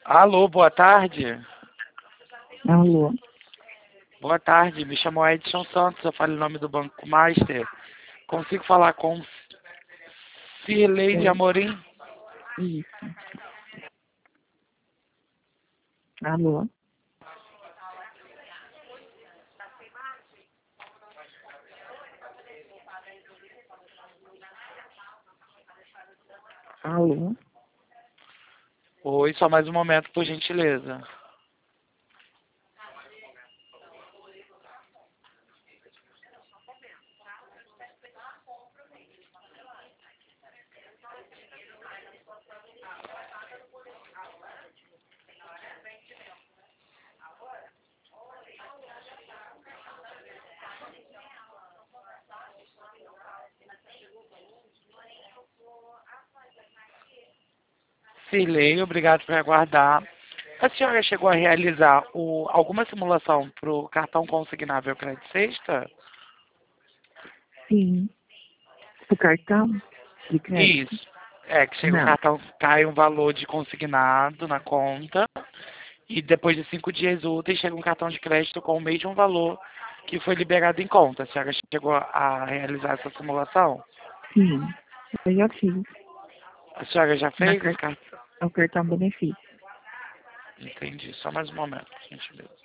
Alô, boa tarde. Alô? Boa tarde, me chamo Edson Santos, eu falo em nome do Banco Master. Consigo falar com Cirleide É, Amorim? isso. Alô? Alô? Oi, só mais um momento, por gentileza. Cirlei, obrigado por aguardar. A senhora chegou a realizar alguma simulação para o cartão consignável Crédito Sexta? Sim. O cartão de crédito? Isso. É, que chega o Não. cartão, cai um valor de consignado na conta e depois de 5 dias úteis chega um cartão de crédito com o mesmo valor que foi liberado em conta. A senhora chegou a realizar essa simulação? Sim. Eu já fiz. A senhora já Na fez esse car... cartão? O cartão benefício. Entendi. Só mais um momento, gente.